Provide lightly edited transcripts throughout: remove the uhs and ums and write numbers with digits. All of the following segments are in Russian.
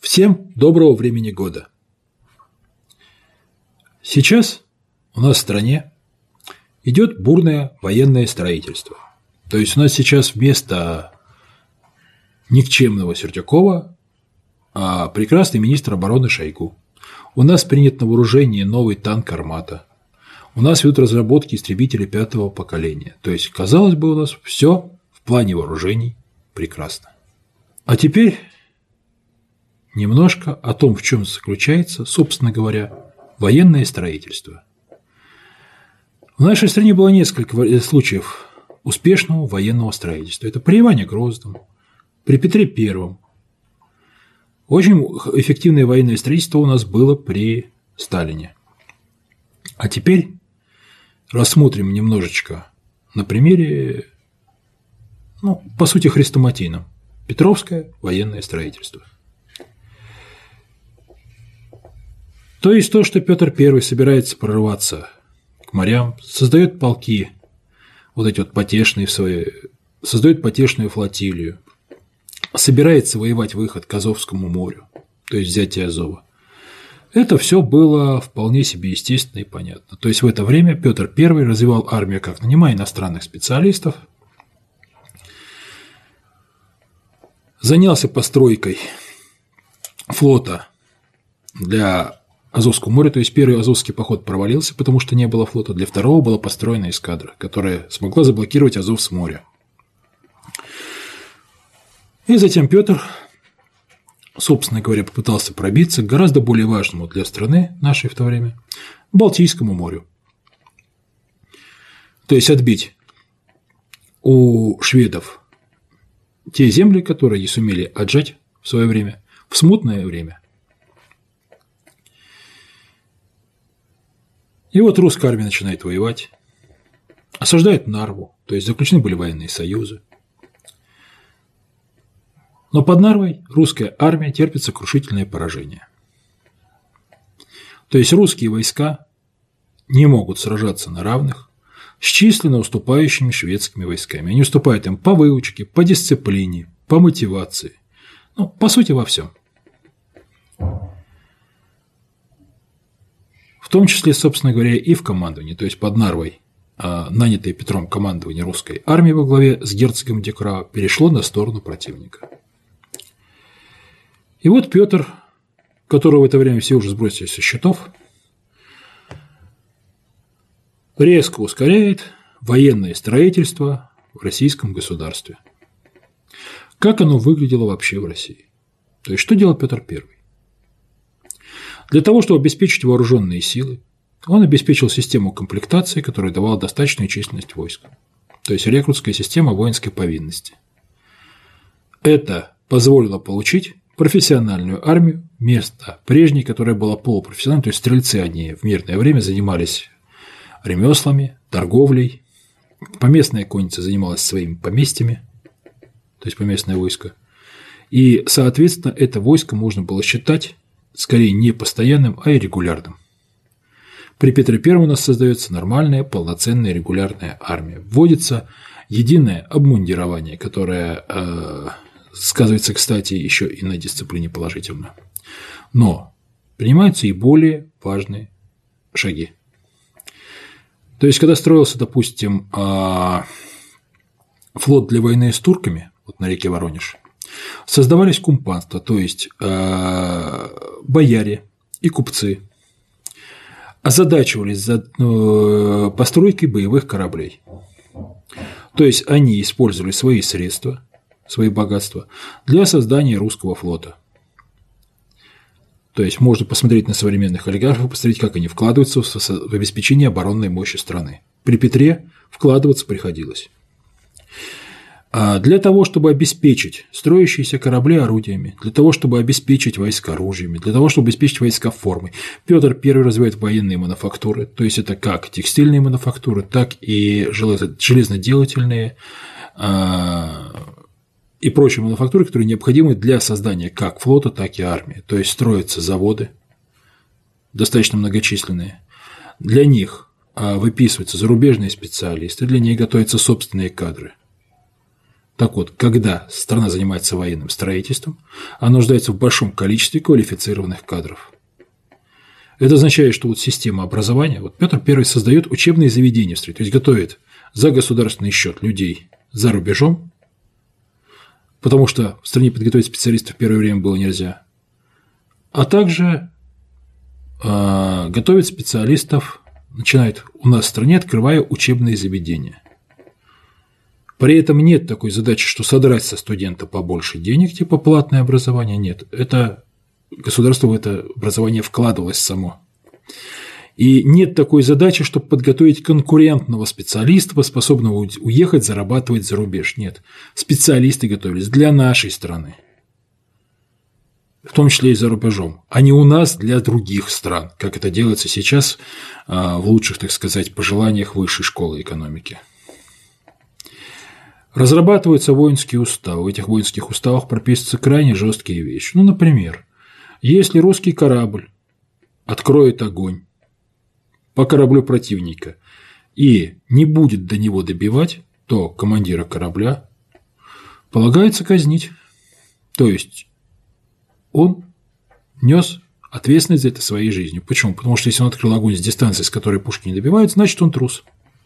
Всем доброго времени года. Сейчас у нас в стране идет бурное военное строительство. То есть у нас сейчас вместо никчемного Сердюкова прекрасный министр обороны Шойгу. У нас принят на вооружение новый танк «Армата». У нас ведут разработки истребителей 5-го поколения. То есть, казалось бы, у нас все в плане вооружений прекрасно. А теперь немножко о том, в чем заключается, собственно говоря, военное строительство. В нашей стране было несколько случаев успешного военного строительства. Это при Иване Грозном, при Петре I. Очень эффективное военное строительство у нас было при Сталине. А теперь рассмотрим немножечко на примере, по сути, хрестоматийном. Петровское военное строительство. То есть то, что Петр I собирается прорываться к морям, создает полки, вот эти вот потешные создает потешную флотилию, собирается воевать выход к Азовскому морю, то есть взятие Азова. Это все было вполне себе естественно и понятно. То есть в это время Петр I развивал армию, как нанимая иностранных специалистов, занялся постройкой флота для Азовского моря, то есть первый Азовский поход провалился, потому что не было флота, для второго была построена эскадра, которая смогла заблокировать Азов с моря. И затем Петр, собственно говоря, попытался пробиться к гораздо более важному для страны нашей в то время Балтийскому морю. То есть отбить у шведов те земли, которые не сумели отжать в свое время, в смутное время. И вот русская армия начинает воевать, осаждает Нарву, то есть заключены были военные союзы. Но под Нарвой русская армия терпит сокрушительное поражение. То есть русские войска не могут сражаться на равных с численно уступающими шведскими войсками. Они уступают им по выучке, по дисциплине, по мотивации. По сути, во всем. В том числе, собственно говоря, и в командовании, то есть под Нарвой, нанятое Петром командование русской армии во главе с герцогом Дюкра перешло на сторону противника. И вот Петр, которого в это время все уже сбросили со счетов, резко ускоряет военное строительство в российском государстве. Как оно выглядело вообще в России? То есть, что делал Петр I? Для того, чтобы обеспечить вооруженные силы, он обеспечил систему комплектации, которая давала достаточную численность войск, то есть рекрутская система воинской повинности. Это позволило получить профессиональную армию вместо прежней, которая была полупрофессиональной, то есть стрельцы они в мирное время занимались ремеслами, торговлей, поместная конница занималась своими поместьями, то есть поместное войско, и, соответственно, это войско можно было считать скорее не постоянным, а и регулярным. При Петре I у нас создается нормальная, полноценная регулярная армия. Вводится единое обмундирование, которое сказывается, кстати, еще и на дисциплине положительно. Но принимаются и более важные шаги. То есть, когда строился, допустим, флот для войны с турками вот на реке Воронеж, создавались кумпанства, то есть бояре и купцы озадачивались постройкой боевых кораблей. То есть они использовали свои средства, свои богатства для создания русского флота. То есть можно посмотреть на современных олигархов, посмотреть, как они вкладываются в обеспечение оборонной мощи страны. При Петре вкладываться приходилось. Для того, чтобы обеспечить строящиеся корабли орудиями, для того, чтобы обеспечить войска оружиями, для того, чтобы обеспечить войска формой, Петр I развивает военные мануфактуры, то есть это как текстильные мануфактуры, так и железноделательные и прочие мануфактуры, которые необходимы для создания как флота, так и армии. То есть строятся заводы, достаточно многочисленные. Для них выписываются зарубежные специалисты, для них готовятся собственные кадры. Так вот, когда страна занимается военным строительством, она нуждается в большом количестве квалифицированных кадров. Это означает, что вот система образования, вот Петр I создает учебные заведения, то есть готовит за государственный счет людей за рубежом, потому что в стране подготовить специалистов в первое время было нельзя, а также готовит специалистов, начинает у нас в стране, открывая учебные заведения. При этом нет такой задачи, что содрать со студента побольше денег, типа платное образование, нет. Это государство в это образование вкладывалось само. И нет такой задачи, чтобы подготовить конкурентного специалиста, способного уехать, зарабатывать за рубеж. Нет. Специалисты готовились для нашей страны, в том числе и за рубежом, а не у нас для других стран, как это делается сейчас в лучших, так сказать, пожеланиях высшей школы экономики. Разрабатываются воинские уставы. В этих воинских уставах прописываются крайне жесткие вещи. Ну, например, если русский корабль откроет огонь по кораблю противника и не будет до него добивать, то командира корабля полагается казнить. То есть он нес ответственность за это своей жизнью. Почему? Потому что если он открыл огонь с дистанции, с которой пушки не добивают, значит он трус.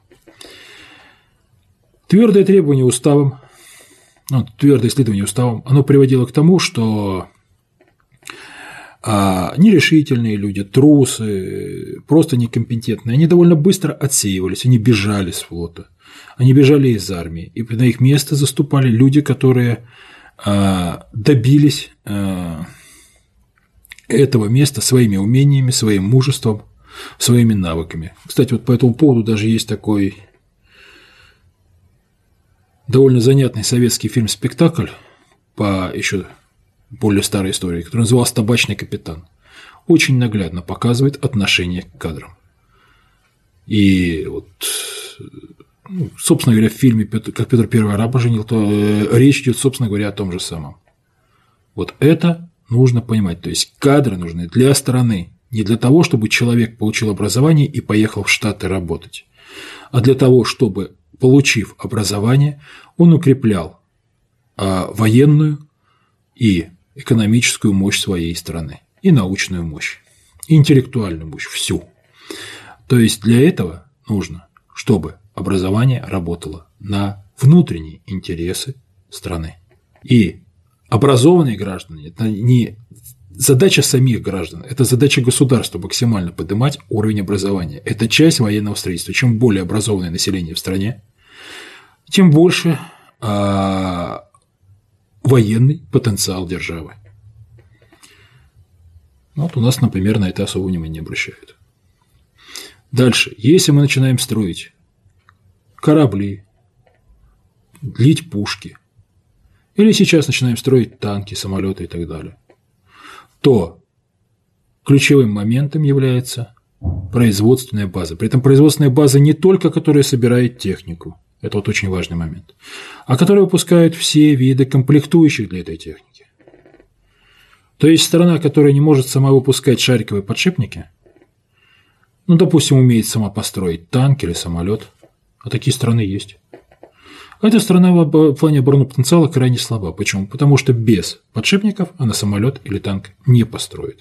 Твердое требование уставом, твердое исследование уставом, оно приводило к тому, что нерешительные люди, трусы, просто некомпетентные, они довольно быстро отсеивались, они бежали с флота, они бежали из армии, и на их место заступали люди, которые добились этого места своими умениями, своим мужеством, своими навыками. Кстати, вот по этому поводу даже есть такой довольно занятный советский фильм-спектакль по еще более старой истории, который назывался «Табачный капитан». Очень наглядно показывает отношение к кадрам. И вот, собственно говоря, в фильме «Как Петр I раба женил», то речь идет, собственно говоря, о том же самом. Вот это нужно понимать. То есть кадры нужны для страны, не для того, чтобы человек получил образование и поехал в Штаты работать, а для того, чтобы, получив образование, он укреплял военную и экономическую мощь своей страны, и научную мощь, и интеллектуальную мощь, всю. То есть для этого нужно, чтобы образование работало на внутренние интересы страны. И образованные граждане – это не задача самих граждан, это задача государства максимально поднимать уровень образования. Это часть военного строительства. Чем более образованное население в стране, тем больше военный потенциал державы. Вот у нас, например, на это особо внимания не обращают. Дальше. Если мы начинаем строить корабли, лить пушки, или сейчас начинаем строить танки, самолеты и так далее, то ключевым моментом является производственная база. При этом производственная база не только, которая собирает технику, это вот очень важный момент, а которая выпускает все виды комплектующих для этой техники. То есть страна, которая не может сама выпускать шариковые подшипники, допустим, умеет сама построить танк или самолет, а такие страны есть. Эта страна в плане оборонного потенциала крайне слаба. Почему? Потому что без подшипников она самолет или танк не построит.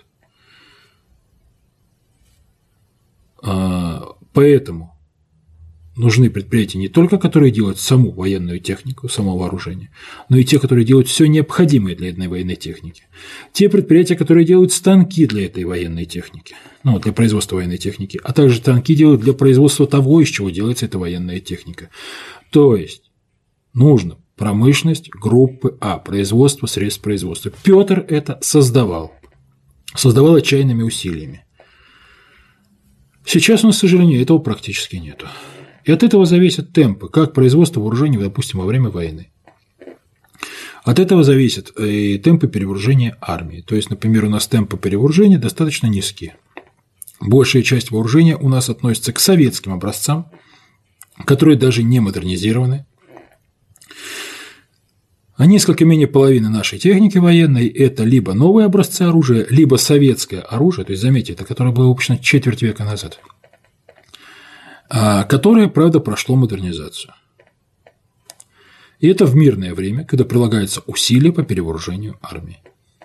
Поэтому нужны предприятия не только, которые делают саму военную технику, само вооружение, но и те, которые делают все необходимое для этой военной техники. Те предприятия, которые делают станки для этой военной техники, для производства военной техники, а также станки делают для производства того, из чего делается эта военная техника. То есть нужно промышленность группы А, производство, средств производства. Петр это создавал отчаянными усилиями. Сейчас у нас, к сожалению, этого практически нету. И от этого зависят темпы, как производство вооружений, допустим, во время войны. От этого зависят и темпы перевооружения армии. То есть, например, у нас темпы перевооружения достаточно низкие. Большая часть вооружения у нас относится к советским образцам, которые даже не модернизированы. А несколько менее половины нашей техники военной – это либо новые образцы оружия, либо советское оружие, то есть, заметьте, это которое было выпущено четверть века назад, которое, правда, прошло модернизацию. И это в мирное время, когда прилагаются усилия по перевооружению армии.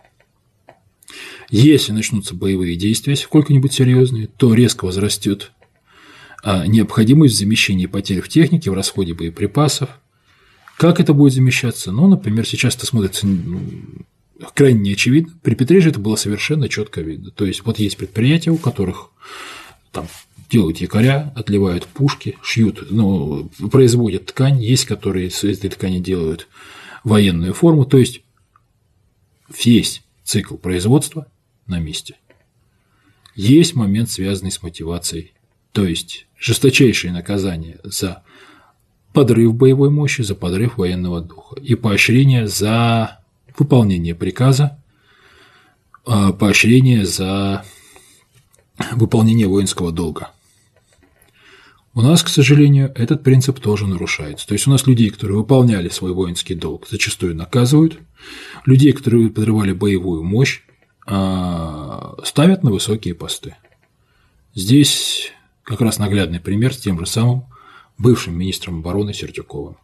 Если начнутся боевые действия сколько-нибудь серьезные, то резко возрастет необходимость в замещении потерь в технике, в расходе боеприпасов. Как это будет замещаться? Ну, например, сейчас это смотрится крайне неочевидно. При Петре же это было совершенно четко видно. То есть, вот есть предприятия, у которых там делают якоря, отливают пушки, шьют, производят ткань, есть, которые из этой ткани делают военную форму. То есть, весь цикл производства на месте. Есть момент, связанный с мотивацией. То есть, жесточайшее наказание за подрыв боевой мощи, за подрыв военного духа и поощрение за выполнение приказа, поощрение за выполнение воинского долга. У нас, к сожалению, этот принцип тоже нарушается. То есть, у нас людей, которые выполняли свой воинский долг, зачастую наказывают, людей, которые подрывали боевую мощь, ставят на высокие посты. Здесь как раз наглядный пример с тем же самым бывшим министром обороны Сердюковым.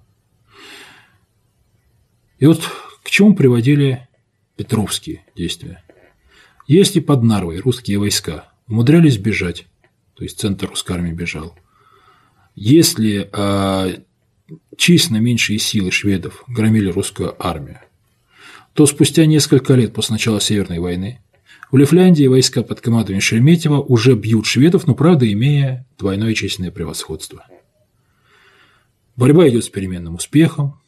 И вот к чему приводили петровские действия. Если под Нарвой русские войска умудрялись бежать, то есть центр русской армии бежал, если численно меньшие силы шведов громили русскую армию, то спустя несколько лет после начала Северной войны в Лифляндии войска под командованием Шереметьева уже бьют шведов, но, правда, имея двойное численное превосходство. Борьба идет с переменным успехом.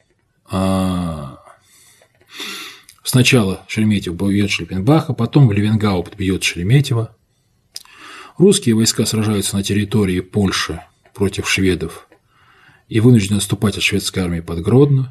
Сначала Шереметьев бьет Шлиппенбаха, потом Левенгаупт бьет Шереметьева. Русские войска сражаются на территории Польши против шведов и вынуждены отступать от шведской армии под Гродно.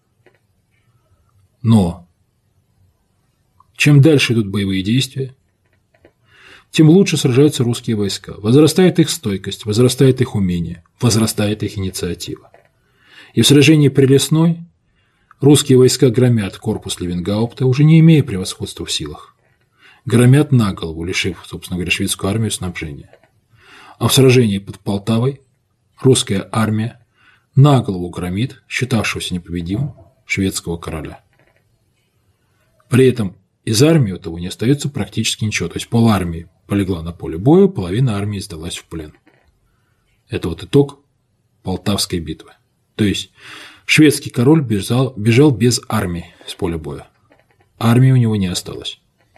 Но чем дальше идут боевые действия, тем лучше сражаются русские войска. Возрастает их стойкость, возрастает их умение, возрастает их инициатива. И в сражении при Лесной русские войска громят корпус Левенгаупта, уже не имея превосходства в силах. Громят на голову, лишив, собственно говоря, шведскую армию снабжения. А в сражении под Полтавой русская армия на голову громит считавшегося непобедимым шведского короля. При этом из армии у того не остается практически ничего. То есть полармии полегла на поле боя, половина армии сдалась в плен. Это вот итог Полтавской битвы. То есть шведский король бежал без армии с поля боя. Армии у него не осталось.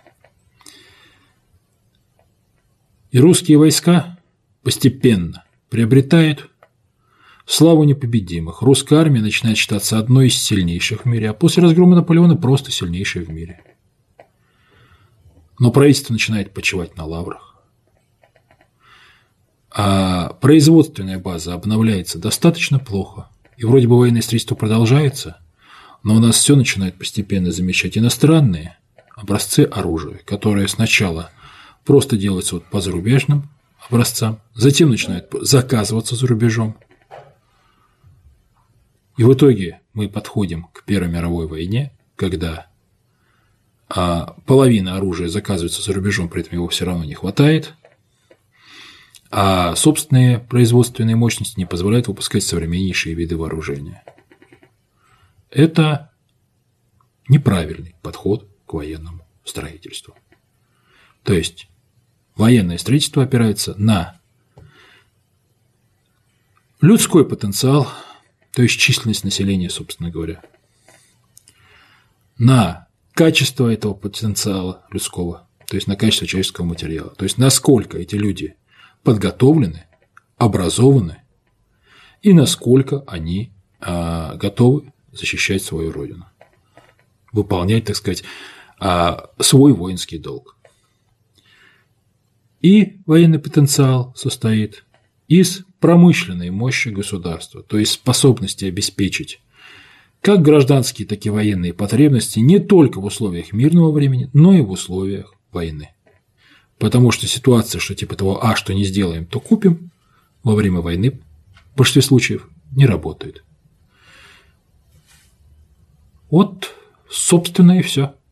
И русские войска постепенно приобретают славу непобедимых. Русская армия начинает считаться одной из сильнейших в мире, а после разгрома Наполеона просто сильнейшей в мире. Но правительство начинает почивать на лаврах. А производственная база обновляется достаточно плохо. И вроде бы военное строительство продолжается, но у нас все начинает постепенно замечать иностранные образцы оружия, которые сначала просто делаются вот по зарубежным образцам, затем начинают заказываться за рубежом. И в итоге мы подходим к Первой мировой войне, когда половина оружия заказывается за рубежом, при этом его все равно не хватает, а собственные производственные мощности не позволяют выпускать современнейшие виды вооружения. Это неправильный подход к военному строительству. То есть военное строительство опирается на людской потенциал, то есть численность населения, собственно говоря, на качество этого потенциала людского, то есть на качество человеческого материала, то есть насколько эти люди подготовлены, образованы и насколько они готовы защищать свою родину, выполнять, так сказать, свой воинский долг. И военный потенциал состоит из промышленной мощи государства, то есть способности обеспечить как гражданские, так и военные потребности не только в условиях мирного времени, но и в условиях войны. Потому что ситуация, что типа того, что не сделаем, то купим, во время войны в большинстве случаев не работает. Вот, собственно, и все.